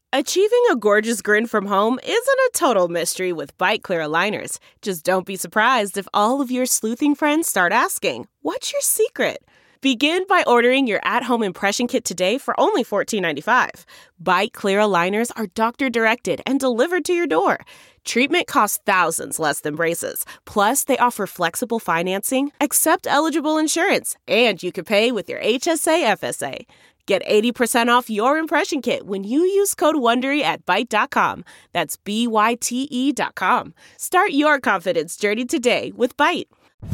Achieving a gorgeous grin from home isn't a total mystery with Byte Clear aligners. Just don't be surprised if all of your sleuthing friends start asking, "What's your secret?" Begin by ordering your at-home impression kit today for only $14.95. Byte Clear aligners are doctor-directed and delivered to your door. Treatment costs thousands less than braces. Plus, they offer flexible financing, accept eligible insurance, and you can pay with your HSA FSA. Get 80% off your impression kit when you use code WONDERY at Byte.com. That's BYTE.com. Start your confidence journey today with Byte.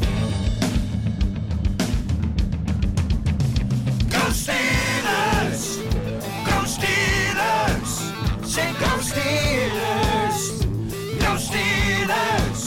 Go Steelers! Go Steelers! Say go Steelers! Go Steelers!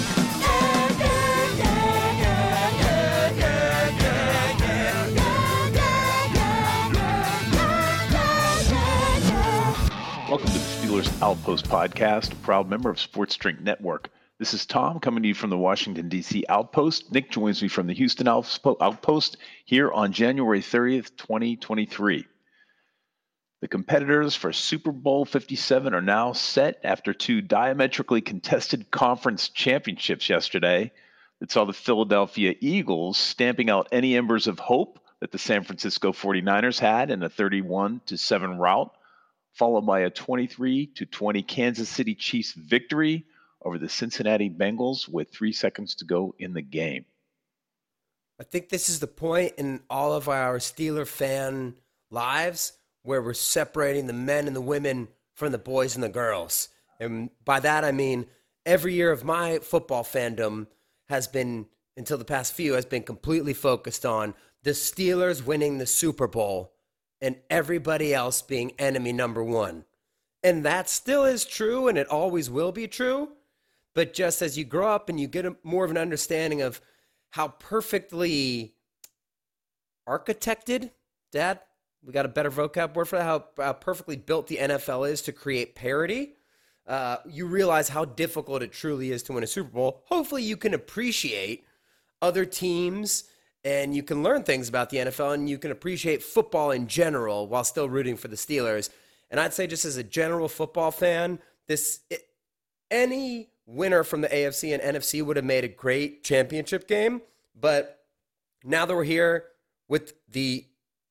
Welcome to the Steelers Outpost podcast, a proud member of Sports Drink Network. This is Tom coming to you from the Washington, D.C. Outpost. Nick joins me from the Houston Outpost here on January 30th, 2023. The competitors for Super Bowl 57 are now set after two diametrically contested conference championships yesterday that saw the Philadelphia Eagles stamping out any embers of hope that the San Francisco 49ers had in a 31-7 rout, followed by a 23-20 Kansas City Chiefs victory over the Cincinnati Bengals with 3 seconds to go in the game. I think this is the point in all of our Steeler fan lives where we're separating the men and the women from the boys and the girls. And by that, I mean every year of my football fandom has been, until the past few, has been completely focused on the Steelers winning the Super Bowl and everybody else being enemy number one. And that still is true, and it always will be true. But just as you grow up and you get more of an understanding of how perfectly architected, Dad, we got a better vocab word for that, how perfectly built the NFL is to create parity, you realize how difficult it truly is to win a Super Bowl. Hopefully you can appreciate other teams and you can learn things about the NFL and you can appreciate football in general while still rooting for the Steelers. And I'd say just as a general football fan, any winner from the AFC and NFC would have made a great championship game. But now that we're here with the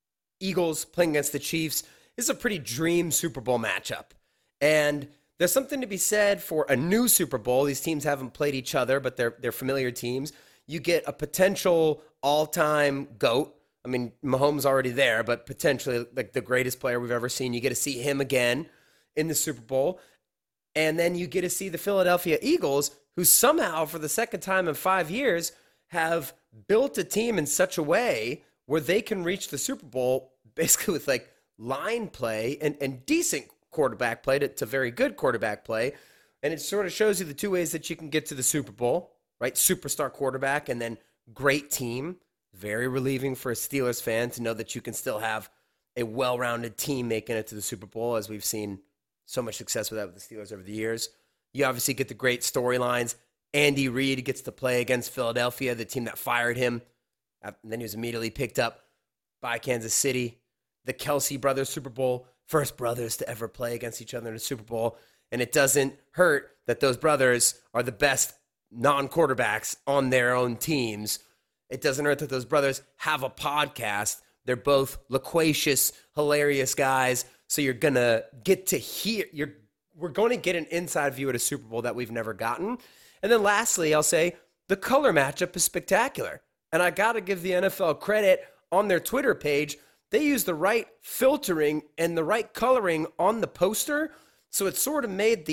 Eagles playing against the Chiefs, this is a pretty dream Super Bowl matchup. And there's something to be said for a new Super Bowl. These teams haven't played each other, but they're familiar teams. You get a potential all-time GOAT. I mean, Mahomes already there, but potentially like the greatest player we've ever seen. You get to see him again in the Super Bowl. And then you get to see the Philadelphia Eagles, who somehow, for the second time in 5 years, have built a team in such a way where they can reach the Super Bowl basically with like line play and decent quarterback play to very good quarterback play. And it sort of shows you the two ways that you can get to the Super Bowl, right? Superstar quarterback and then great team. Very relieving for a Steelers fan to know that you can still have a well-rounded team making it to the Super Bowl, as we've seen so much success with that with the Steelers over the years. You obviously get the great storylines. Andy Reid gets to play against Philadelphia, the team that fired him. And then he was immediately picked up by Kansas City. The Kelsey brothers Super Bowl, first brothers to ever play against each other in a Super Bowl. And it doesn't hurt that those brothers are the best non-quarterbacks on their own teams. It doesn't hurt that those brothers have a podcast. They're both loquacious, hilarious guys. So you're going to get to hear, we're going to get an inside view at a Super Bowl that we've never gotten. And then lastly, I'll say the color matchup is spectacular. And I got to give the NFL credit on their Twitter page. They use the right filtering and the right coloring on the poster. So it sort of made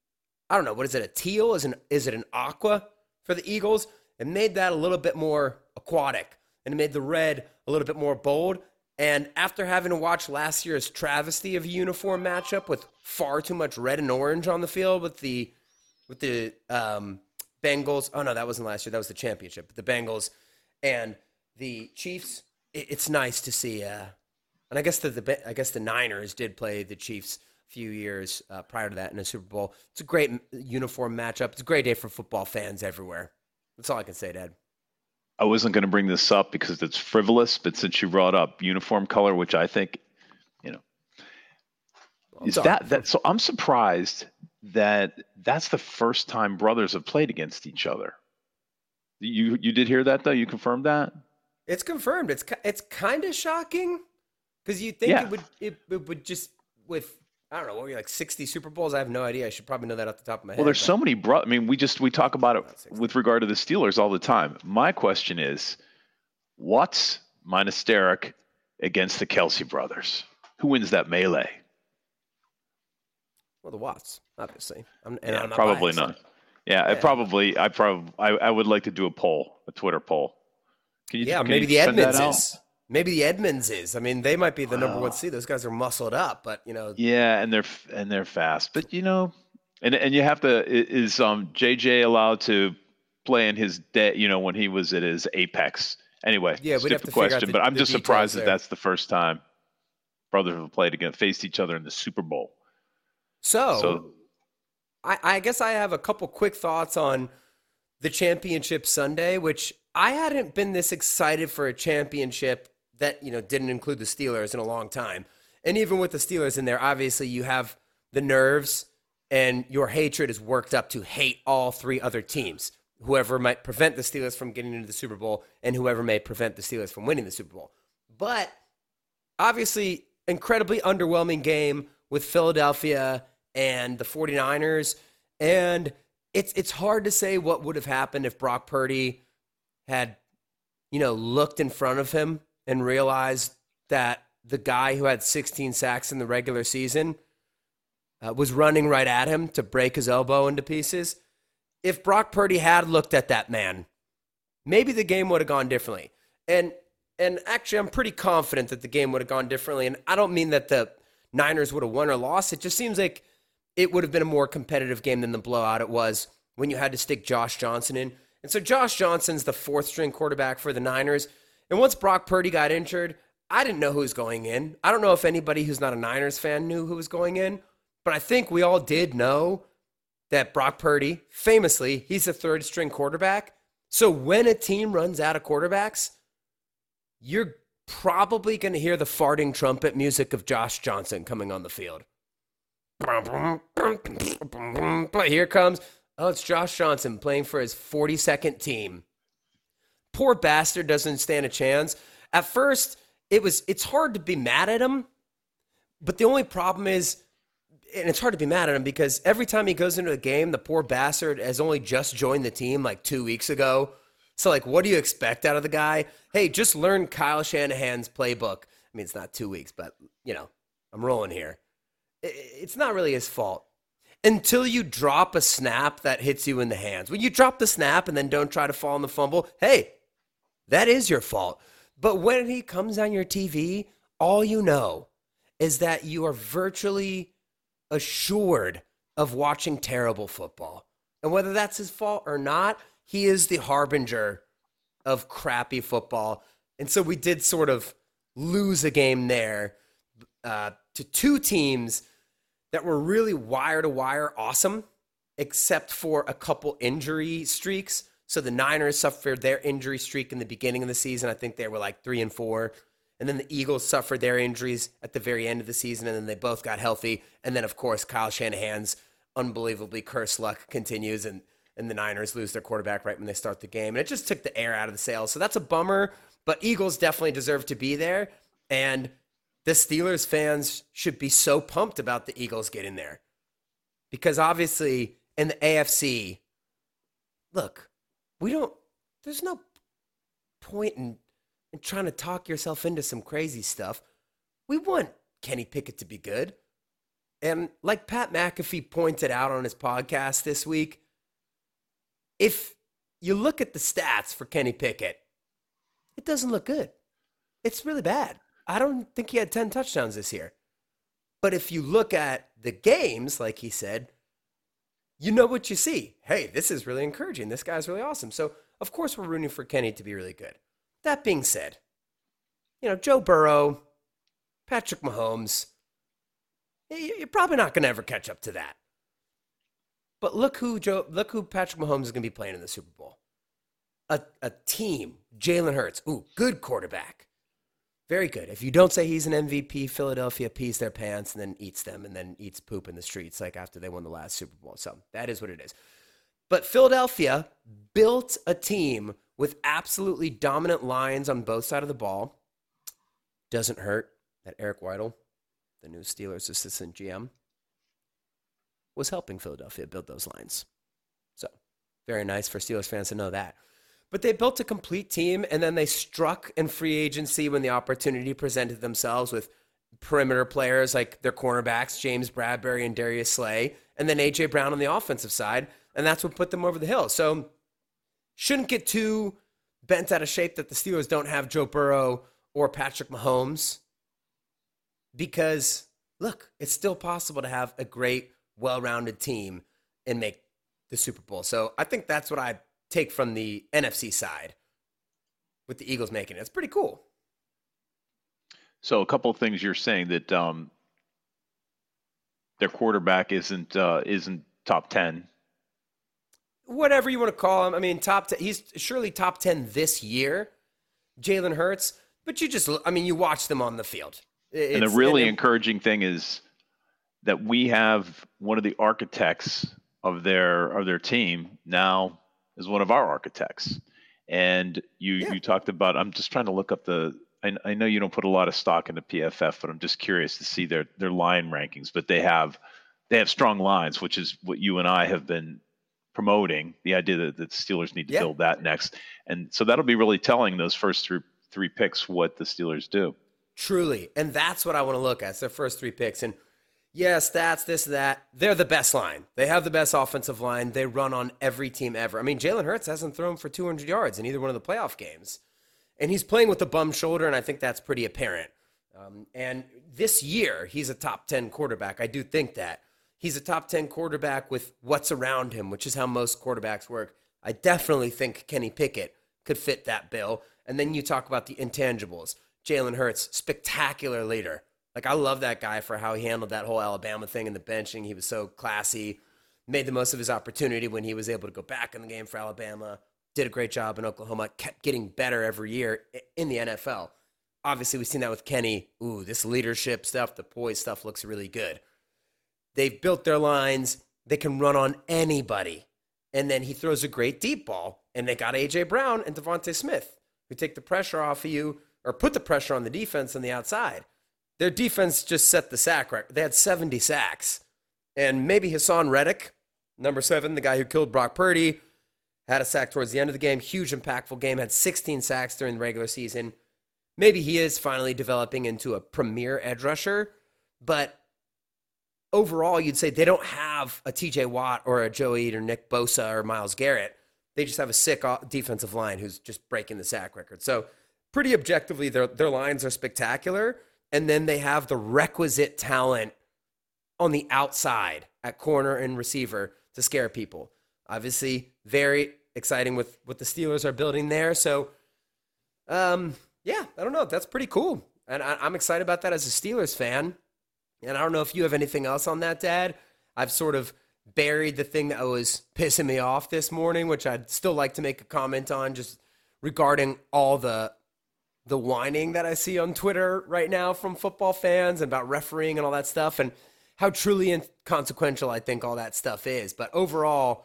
I don't know, what is it, a teal? Is it an aqua for the Eagles? It made that a little bit more aquatic, and it made the red a little bit more bold. And after having to watch last year's travesty of a uniform matchup with far too much red and orange on the field with the Bengals. Oh, no, that wasn't last year. That was the championship. But the Bengals and the Chiefs, it's nice to see. And I guess the Niners did play the Chiefs a few years prior to that in a Super Bowl. It's a great uniform matchup. It's a great day for football fans everywhere. That's all I can say, Dad. I wasn't going to bring this up because it's frivolous, but since you brought up uniform color, which I think, Is that so? I'm surprised that that's the first time brothers have played against each other. You did hear that though? You confirmed that? It's confirmed. It's kind of shocking because you think it would just with I don't know what were you like 60 Super Bowls. I have no idea. I should probably know that off the top of my head. Well, there's so many I mean, we talk about it with regard to the Steelers all the time. My question is, Watts minus Derek against the Kelsey brothers. Who wins that melee? Well, the Watts, obviously. I'm probably not. Yeah, I would like to do a Twitter poll. Maybe the Edmonds. Maybe the Edmonds is. I mean, they might be the number one seed. Those guys are muscled up, but Yeah, and they're fast, but and you have to. Is JJ allowed to play in his day? When he was at his apex. Anyway, stupid question, but I'm just surprised that that's the first time brothers have faced each other in the Super Bowl. So I guess I have a couple quick thoughts on the championship Sunday, which I hadn't been this excited for a championship that, didn't include the Steelers in a long time. And even with the Steelers in there, obviously you have the nerves and your hatred is worked up to hate all three other teams, whoever might prevent the Steelers from getting into the Super Bowl and whoever may prevent the Steelers from winning the Super Bowl. But obviously, incredibly underwhelming game with Philadelphia and the 49ers. And it's hard to say what would have happened if Brock Purdy had, looked in front of him and realized that the guy who had 16 sacks in the regular season was running right at him to break his elbow into pieces. If Brock Purdy had looked at that man, maybe the game would have gone differently. And actually, I'm pretty confident that the game would have gone differently. And I don't mean that the Niners would have won or lost. It just seems like it would have been a more competitive game than the blowout it was when you had to stick Josh Johnson in. And so Josh Johnson's the fourth-string quarterback for the Niners. And once Brock Purdy got injured, I didn't know who was going in. I don't know if anybody who's not a Niners fan knew who was going in. But I think we all did know that Brock Purdy, famously, he's a third-string quarterback. So when a team runs out of quarterbacks, you're probably going to hear the farting trumpet music of Josh Johnson coming on the field. Here comes, it's Josh Johnson playing for his 42nd team. Poor bastard doesn't stand a chance. At first, it's hard to be mad at him, but the only problem is, and it's hard to be mad at him because every time he goes into a game, the poor bastard has only just joined the team like 2 weeks ago. So, what do you expect out of the guy? Hey, just learn Kyle Shanahan's playbook. I mean, it's not 2 weeks, but, I'm rolling here. It's not really his fault until you drop a snap that hits you in the hands. When you drop the snap and then don't try to fall on the fumble, hey, that is your fault. But when he comes on your TV, all you know is that you are virtually assured of watching terrible football. And whether that's his fault or not, he is the harbinger of crappy football. And so we did sort of lose a game there to two teams that were really wire-to-wire awesome, except for a couple injury streaks. So the Niners suffered their injury streak in the beginning of the season. I think they were 3-4. And then the Eagles suffered their injuries at the very end of the season, and then they both got healthy. And then, of course, Kyle Shanahan's unbelievably cursed luck continues, and the Niners lose their quarterback right when they start the game. And it just took the air out of the sails. So that's a bummer, but Eagles definitely deserve to be there. And the Steelers fans should be so pumped about the Eagles getting there. Because obviously, in the AFC, look, there's no point in trying to talk yourself into some crazy stuff. We want Kenny Pickett to be good. And like Pat McAfee pointed out on his podcast this week, if you look at the stats for Kenny Pickett, it doesn't look good. It's really bad. I don't think he had 10 touchdowns this year. But if you look at the games, like he said, you know what you see. Hey, this is really encouraging. This guy's really awesome. So, of course, we're rooting for Kenny to be really good. That being said, Joe Burrow, Patrick Mahomes, you're probably not going to ever catch up to that. But look who Patrick Mahomes is going to be playing in the Super Bowl. A team, Jalen Hurts, good quarterback. Very good. If you don't say he's an MVP, Philadelphia pees their pants and then eats them and then eats poop in the streets like after they won the last Super Bowl. So that is what it is. But Philadelphia built a team with absolutely dominant lines on both sides of the ball. Doesn't hurt that Eric Weidl, the new Steelers assistant GM, was helping Philadelphia build those lines. So very nice for Steelers fans to know that. But they built a complete team, and then they struck in free agency when the opportunity presented themselves with perimeter players like their cornerbacks, James Bradbury and Darius Slay, and then A.J. Brown on the offensive side, and that's what put them over the hill. So shouldn't get too bent out of shape that the Steelers don't have Joe Burrow or Patrick Mahomes because, look, it's still possible to have a great, well-rounded team and make the Super Bowl. So I think that's what I take from the NFC side with the Eagles making it. It's pretty cool. So a couple of things you're saying that their quarterback isn't top 10. Whatever you want to call him. I mean, top 10, he's surely top 10 this year, Jalen Hurts. But you watch them on the field. And the really encouraging thing is that we have one of the architects of their team now is one of our architects. And you talked about, I'm just trying to look up I know you don't put a lot of stock into PFF, but I'm just curious to see their line rankings. But they have strong lines, which is what you and I have been promoting, the idea that the Steelers need to build that next. And so that'll be really telling those first three picks what the Steelers do. Truly. And that's what I want to look at. It's their first 3 picks. And stats, this, that. They're the best line. They have the best offensive line. They run on every team ever. I mean, Jalen Hurts hasn't thrown for 200 yards in either one of the playoff games. And he's playing with a bum shoulder, and I think that's pretty apparent. And this year, he's a top 10 quarterback. I do think that. He's a top 10 quarterback with what's around him, which is how most quarterbacks work. I definitely think Kenny Pickett could fit that bill. And then you talk about the intangibles. Jalen Hurts, spectacular leader. Like, I love that guy for how he handled that whole Alabama thing in the benching. He was so classy, made the most of his opportunity when he was able to go back in the game for Alabama, did a great job in Oklahoma, kept getting better every year in the NFL. Obviously, we've seen that with Kenny. Ooh, this leadership stuff, the poise stuff looks really good. They've built their lines. They can run on anybody. And then he throws a great deep ball. And they got A.J. Brown and Devontae Smith, who take the pressure off of you or put the pressure on the defense on the outside. Their defense just set the sack record. They had 70 sacks. And maybe Hassan Reddick, number 7, the guy who killed Brock Purdy, had a sack towards the end of the game. Huge, impactful game. Had 16 sacks during the regular season. Maybe he is finally developing into a premier edge rusher. But overall, you'd say they don't have a TJ Watt or a Joe Eid or Nick Bosa or Myles Garrett. They just have a sick defensive line who's just breaking the sack record. So pretty objectively, their lines are spectacular. And then they have the requisite talent on the outside at corner and receiver to scare people. Obviously, very exciting with what the Steelers are building there. So, I don't know. That's pretty cool. And I'm excited about that as a Steelers fan. And I don't know if you have anything else on that, Dad. I've sort of buried the thing that was pissing me off this morning, which I'd still like to make a comment on, just regarding all the whining that I see on Twitter right now from football fans about refereeing and all that stuff, and how truly inconsequential I think all that stuff is. But overall,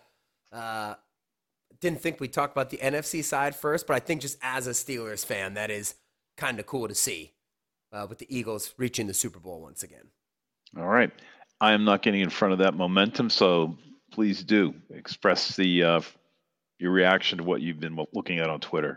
didn't think we'd talk about the NFC side first, but I think just as a Steelers fan, that is kind of cool to see with the Eagles reaching the Super Bowl once again. All right. I am not getting in front of that momentum, so please do express your reaction to what you've been looking at on Twitter.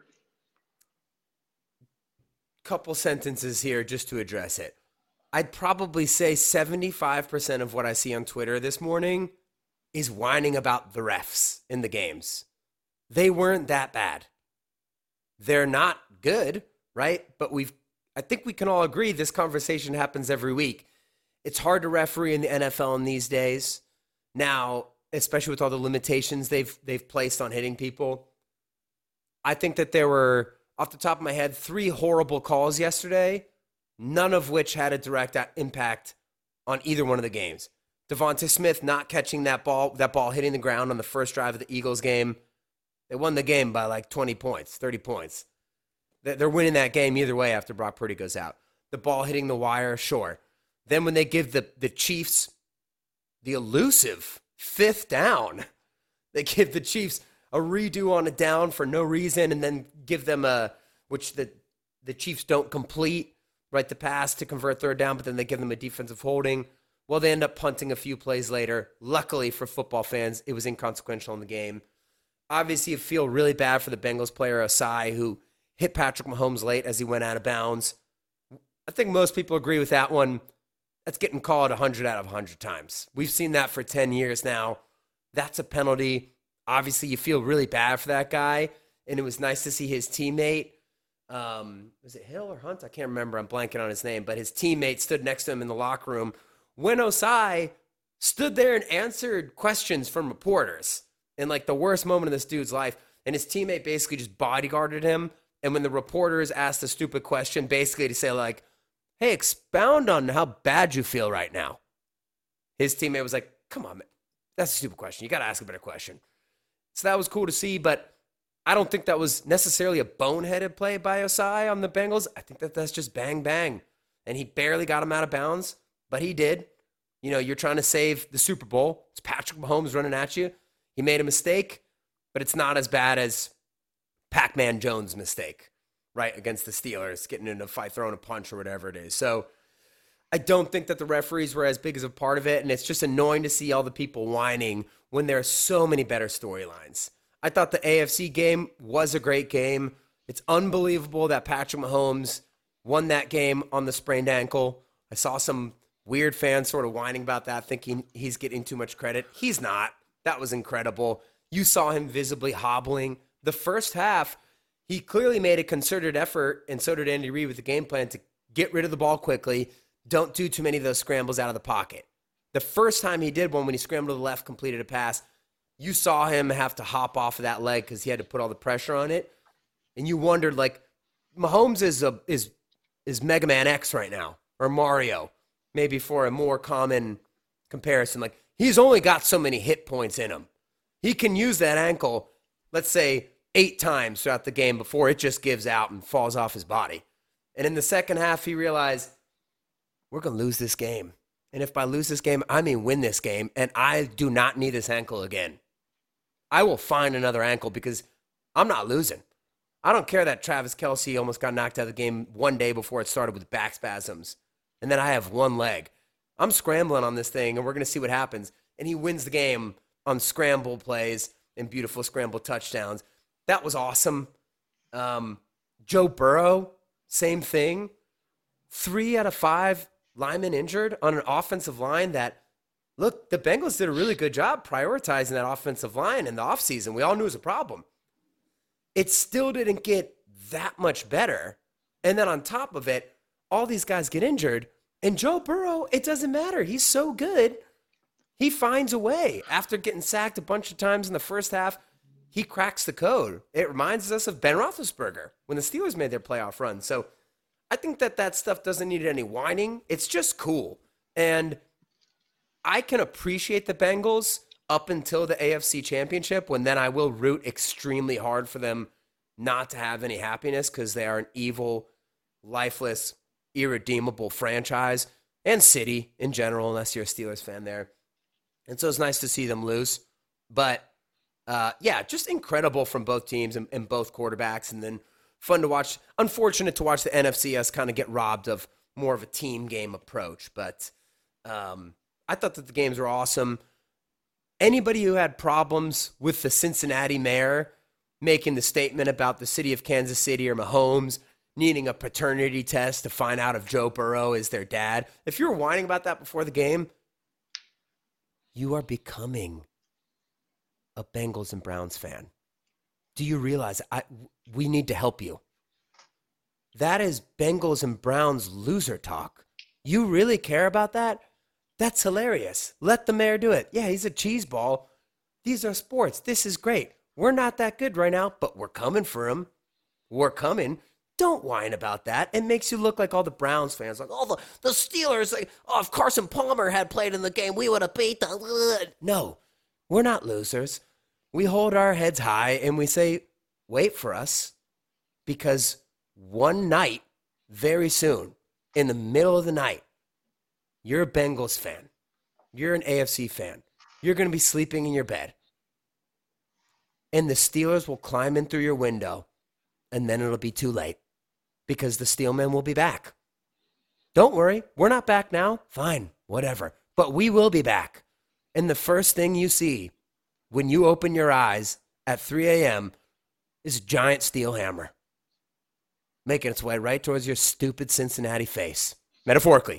Couple sentences here just to address it. I'd probably say 75% of what I see on Twitter this morning is whining about the refs in the games. They weren't that bad. They're not good, right? But I think we can all agree this conversation happens every week. It's hard to referee in the NFL in these days. Now, especially with all the limitations they've placed on hitting people. I think that there were, off the top of my head, 3 horrible calls yesterday, none of which had a direct impact on either one of the games. Devontae Smith not catching that ball hitting the ground on the first drive of the Eagles game. They won the game by like 20 points, 30 points. They're winning that game either way after Brock Purdy goes out. The ball hitting the wire, sure. Then when they give the Chiefs the elusive 5th down, they give the Chiefs a redo on a down for no reason and then give them which the Chiefs don't complete, right, the pass to convert 3rd down, but then they give them a defensive holding. Well, they end up punting a few plays later. Luckily for football fans, it was inconsequential in the game. Obviously, you feel really bad for the Bengals player, Osai, who hit Patrick Mahomes late as he went out of bounds. I think most people agree with that one. That's getting called 100 out of 100 times. We've seen that for 10 years now. That's a penalty. Obviously, you feel really bad for that guy, and it was nice to see his teammate. Was it Hill or Hunt? I can't remember. I'm blanking on his name, but his teammate stood next to him in the locker room when Osai stood there and answered questions from reporters in like the worst moment of this dude's life. And his teammate basically just bodyguarded him. And when the reporters asked a stupid question, basically to say like, hey, expound on how bad you feel right now. His teammate was like, come on, man. That's a stupid question. You got to ask a better question. So that was cool to see, but I don't think that was necessarily a boneheaded play by Osai on the Bengals. I think that's just bang, bang. And he barely got him out of bounds, but he did. You know, you're trying to save the Super Bowl. It's Patrick Mahomes running at you. He made a mistake, but it's not as bad as Pac-Man Jones' mistake, right, against the Steelers, getting in a fight, throwing a punch or whatever it is. So I don't think that the referees were as big as a part of it, and it's just annoying to see all the people whining when there are so many better storylines. I thought the AFC game was a great game. It's unbelievable that Patrick Mahomes won that game on the sprained ankle. I saw some weird fans sort of whining about that, thinking he's getting too much credit. He's not. That was incredible. You saw him visibly hobbling. The first half, he clearly made a concerted effort, and so did Andy Reid with the game plan to get rid of the ball quickly. Don't do too many of those scrambles out of the pocket. The first time he did one, when he scrambled to the left, completed a pass, you saw him have to hop off of that leg because he had to put all the pressure on it. And you wondered, like, Mahomes is Mega Man X right now, or Mario, maybe for a more common comparison. Like, he's only got so many hit points in him. He can use that ankle, let's say, 8 times throughout the game before it just gives out and falls off his body. And in the second half, he realized, we're going to lose this game. And if I lose this game, I mean win this game, and I do not need this ankle again. I will find another ankle because I'm not losing. I don't care that Travis Kelce almost got knocked out of the game one day before it started with back spasms, and then I have one leg. I'm scrambling on this thing, and we're going to see what happens. And he wins the game on scramble plays and beautiful scramble touchdowns. That was awesome. Joe Burrow, same thing. 3 out of 5 linemen injured on an offensive line that, look, the Bengals did a really good job prioritizing that offensive line in the offseason. We all knew it was a problem. It still didn't get that much better. And then on top of it, all these guys get injured. And Joe Burrow, it doesn't matter. He's so good. He finds a way. After getting sacked a bunch of times in the first half, he cracks the code. It reminds us of Ben Roethlisberger when the Steelers made their playoff run. So I think that stuff doesn't need any whining. It's just cool. And I can appreciate the Bengals up until the AFC Championship, when then I will root extremely hard for them not to have any happiness because they are an evil, lifeless, irredeemable franchise and city in general, unless you're a Steelers fan there. And so it's nice to see them lose. But, yeah, just incredible from both teams and both quarterbacks. And then fun to watch. Unfortunate to watch the NFCS kind of get robbed of more of a team game approach. But I thought that the games were awesome. Anybody who had problems with the Cincinnati mayor making the statement about the city of Kansas City or Mahomes needing a paternity test to find out if Joe Burrow is their dad, if you were whining about that before the game, you are becoming a Bengals and Browns fan. Do you realize we need to help you? That is Bengals and Browns loser talk. You really care about that? That's hilarious. Let the mayor do it. Yeah, he's a cheese ball. These are sports. This is great. We're not that good right now, but we're coming for him. We're coming. Don't whine about that. It makes you look like all the Browns fans. Like, oh, the Steelers, like, oh, if Carson Palmer had played in the game, we would have beat the... No, we're not losers. We hold our heads high and we say, wait for us, because one night, very soon, in the middle of the night, you're a Bengals fan. You're an AFC fan. You're going to be sleeping in your bed. And the Steelers will climb in through your window, and then it'll be too late because the Steelmen will be back. Don't worry, we're not back now. Fine, whatever. But we will be back. And the first thing you see when you open your eyes at 3 a.m. is a giant steel hammer making its way right towards your stupid Cincinnati face. Metaphorically.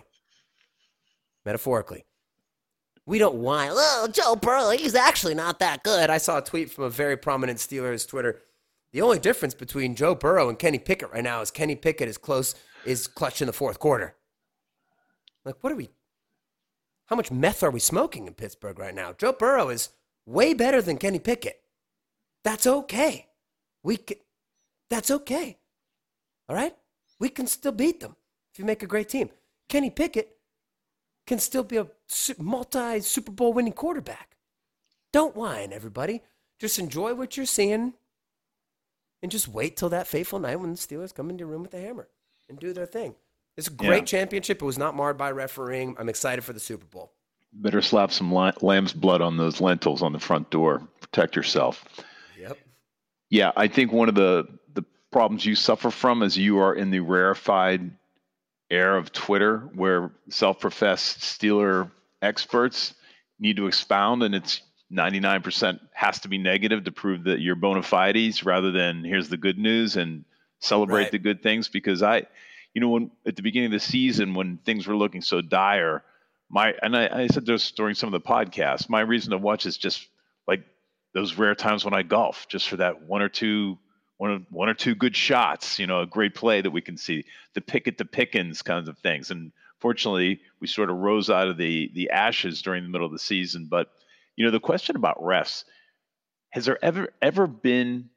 We don't whine, oh, Joe Burrow, he's actually not that good. I saw a tweet from a very prominent Steelers Twitter. The only difference between Joe Burrow and Kenny Pickett right now is Kenny Pickett is clutch in the fourth quarter. Like, how much meth are we smoking in Pittsburgh right now? Joe Burrow is way better than Kenny Pickett. That's okay. That's okay. All right? We can still beat them if you make a great team. Kenny Pickett can still be a multi-Super Bowl winning quarterback. Don't whine, everybody. Just enjoy what you're seeing and just wait till that fateful night when the Steelers come into your room with a hammer and do their thing. It's a great championship. It was not marred by refereeing. I'm excited for the Super Bowl. Better slap some lamb's blood on those lentils on the front door. Protect yourself. Yep. Yeah, I think one of the problems you suffer from is you are in the rarefied era of Twitter where self-professed Steeler experts need to expound, and it's 99% has to be negative to prove that you're bona fides rather than here's the good news and celebrate the good things. Because when at the beginning of the season when things were looking so dire, I said this during some of the podcasts, my reason to watch is just like those rare times when I golf, just for that one or two good shots, a great play that we can see, the Pickett to Pickens kinds of things. And fortunately, we sort of rose out of the ashes during the middle of the season. But, the question about refs, has there ever been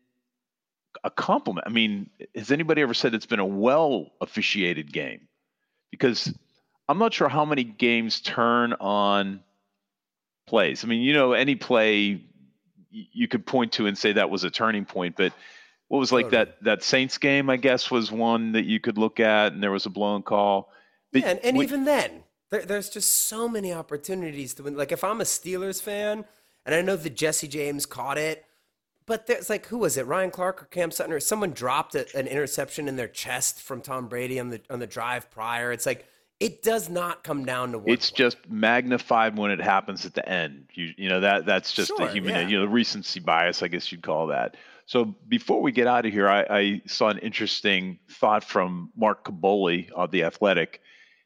a compliment? I mean, has anybody ever said it's been a well-officiated game? Because I'm not sure how many games turn on plays. I mean, any play you could point to and say that was a turning point, but what was like that Saints game, I guess, was one that you could look at, and there was a blown call. But even then, there's just so many opportunities to win. Like, if I'm a Steelers fan, and I know that Jesse James caught it, but there's who was it, Ryan Clark or Cam Sutton, or someone dropped an interception in their chest from Tom Brady on the drive prior. It's like, it does not come down to one. It's just magnified when it happens at the end. That's just the human, the recency bias, I guess you'd call that. So before we get out of here, I saw an interesting thought from Mark Caboli of The Athletic.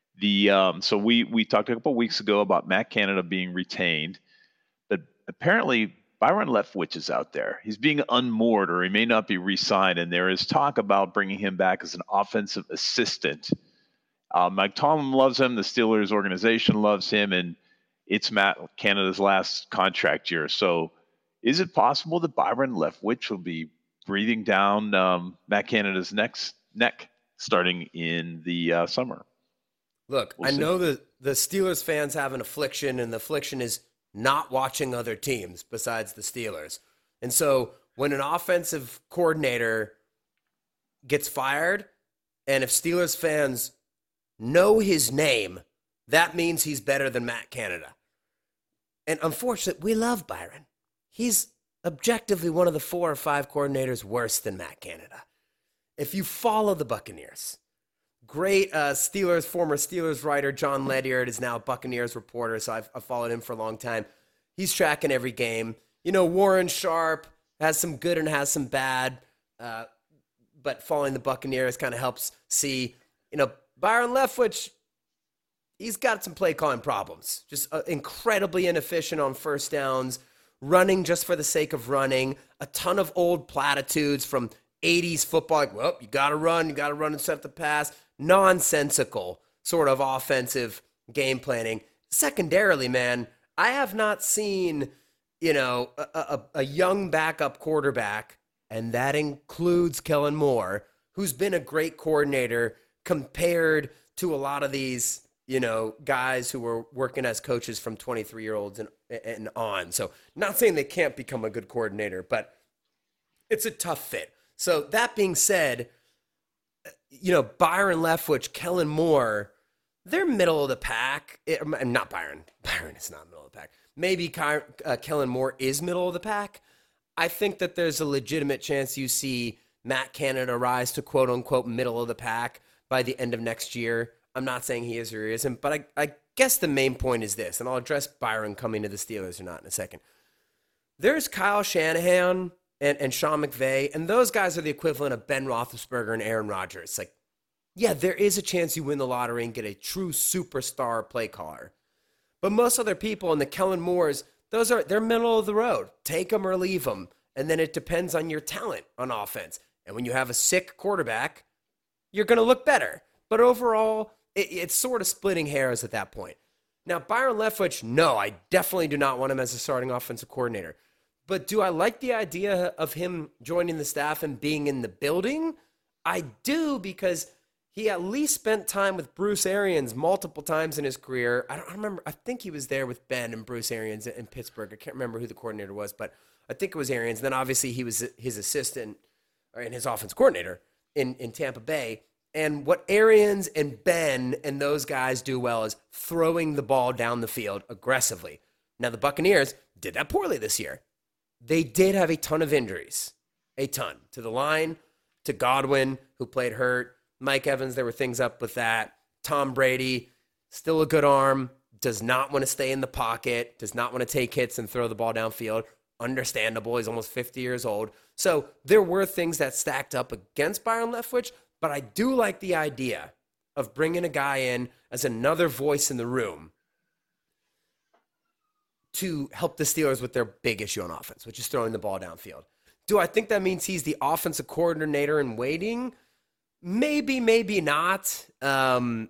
So we talked a couple of weeks ago about Matt Canada being retained, but apparently Byron Leftwich is out there. He's being unmoored, or he may not be re-signed, and there is talk about bringing him back as an offensive assistant. Mike Tomlin loves him. The Steelers organization loves him, and it's Matt Canada's last contract year. So is it possible that Byron Leftwich will be breathing down Matt Canada's neck starting in the summer? Look, I know that the Steelers fans have an affliction, and the affliction is not watching other teams besides the Steelers. And so when an offensive coordinator gets fired, and if Steelers fans know his name, that means he's better than Matt Canada. And unfortunately, we love Byron. He's objectively one of the 4 or 5 coordinators worse than Matt Canada. If you follow the Buccaneers, great former Steelers writer John Ledyard is now a Buccaneers reporter, so I've followed him for a long time. He's tracking every game. Warren Sharp has some good and has some bad, but following the Buccaneers kind of helps see, Byron Leftwich, he's got some play calling problems. Just incredibly inefficient on first downs, running just for the sake of running, a ton of old platitudes from 80s football, like, well, you got to run and set the pass. Nonsensical sort of offensive game planning. Secondarily, man, I have not seen, a young backup quarterback, and that includes Kellen Moore, who's been a great coordinator compared to a lot of these, guys who were working as coaches from 23-year-olds and on. So not saying they can't become a good coordinator, but it's a tough fit. So that being said, Byron Leftwich, Kellen Moore, they're middle of the pack. Not Byron. Byron is not middle of the pack. Maybe Kellen Moore is middle of the pack. I think that there's a legitimate chance you see Matt Canada rise to quote-unquote middle of the pack by the end of next year. I'm not saying he is or he isn't, but I guess the main point is this, and I'll address Byron coming to the Steelers or not in a second. There's Kyle Shanahan and Sean McVay, and those guys are the equivalent of Ben Roethlisberger and Aaron Rodgers. Like, yeah, there is a chance you win the lottery and get a true superstar play caller. But most other people in the Kellen Moores, they're middle of the road. Take them or leave them. And then it depends on your talent on offense. And when you have a sick quarterback, you're going to look better. But overall, it's sort of splitting hairs at that point. Now, Byron Leftwich, no, I definitely do not want him as a starting offensive coordinator. But do I like the idea of him joining the staff and being in the building? I do, because he at least spent time with Bruce Arians multiple times in his career. I don't remember. I think he was there with Ben and Bruce Arians in Pittsburgh. I can't remember who the coordinator was, but I think it was Arians. Then obviously he was his assistant and his offense coordinator in Tampa Bay. And what Arians and Ben and those guys do well is throwing the ball down the field aggressively. Now, the Buccaneers did that poorly this year. They did have a ton of injuries, a ton, to the line, to Godwin, who played hurt, Mike Evans, there were things up with that. Tom Brady, still a good arm, does not want to stay in the pocket, does not want to take hits and throw the ball downfield. Understandable. He's almost 50 years old. So there were things that stacked up against Byron Leftwich, but I do like the idea of bringing a guy in as another voice in the room to help the Steelers with their big issue on offense, which is throwing the ball downfield. Do I think that means he's the offensive coordinator in waiting? Maybe, maybe not. But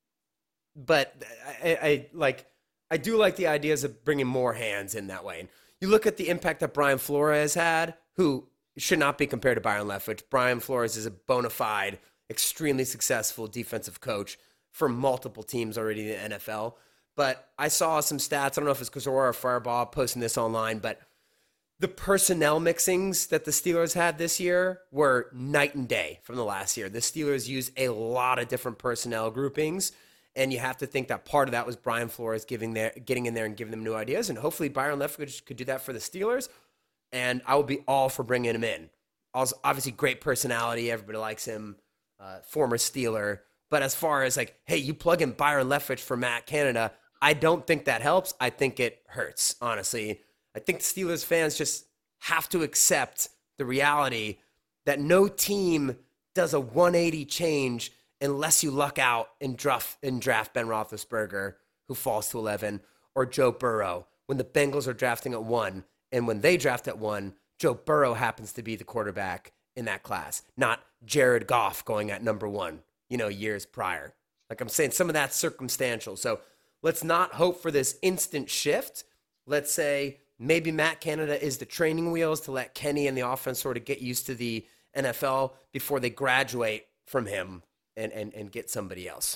I do like the ideas of bringing more hands in that way. And you look at the impact that Brian Flores had, who should not be compared to Byron Leftwich. Brian Flores is a bona fide, extremely successful defensive coach for multiple teams already in the NFL. But I saw some stats. I don't know if it's Kozora or Fireball posting this online, but the personnel mixings that the Steelers had this year were night and day from the last year. The Steelers used a lot of different personnel groupings, and you have to think that part of that was Brian Flores getting in there and giving them new ideas, and hopefully Byron Leftwich could do that for the Steelers, and I will be all for bringing him in. Also, obviously, great personality. Everybody likes him. Former Steeler. But as far as like, hey, you plug in Byron Leftwich for Matt Canada, I don't think that helps. I think it hurts, honestly. I think the Steelers fans just have to accept the reality that no team does a 180 change unless you luck out and draft Ben Roethlisberger, who falls to 11, or Joe Burrow, when the Bengals are drafting at 1. And when they draft at 1, Joe Burrow happens to be the quarterback in that class, not Jared Goff going at number 1, years prior. Like I'm saying, some of that's circumstantial. So let's not hope for this instant shift. Let's say maybe Matt Canada is the training wheels to let Kenny and the offense sort of get used to the NFL before they graduate from him and get somebody else.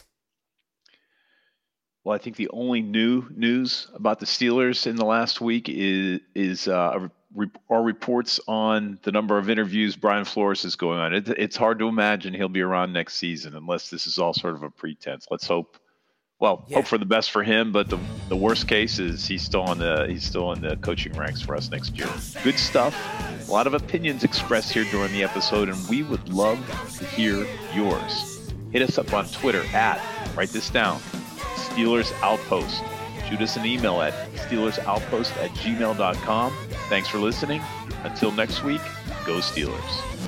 Well, I think the only new news about the Steelers in the last week is our reports on the number of interviews Brian Flores is going on. It's hard to imagine he'll be around next season unless this is all sort of a pretense. Let's hope. Well, hope for the best for him, but the worst case is he's still in the coaching ranks for us next year. Good stuff. A lot of opinions expressed here during the episode, and we would love to hear yours. Hit us up on Twitter write this down, Steelers Outpost. Shoot us an email at steelersoutpost@gmail.com. Thanks for listening. Until next week, go Steelers.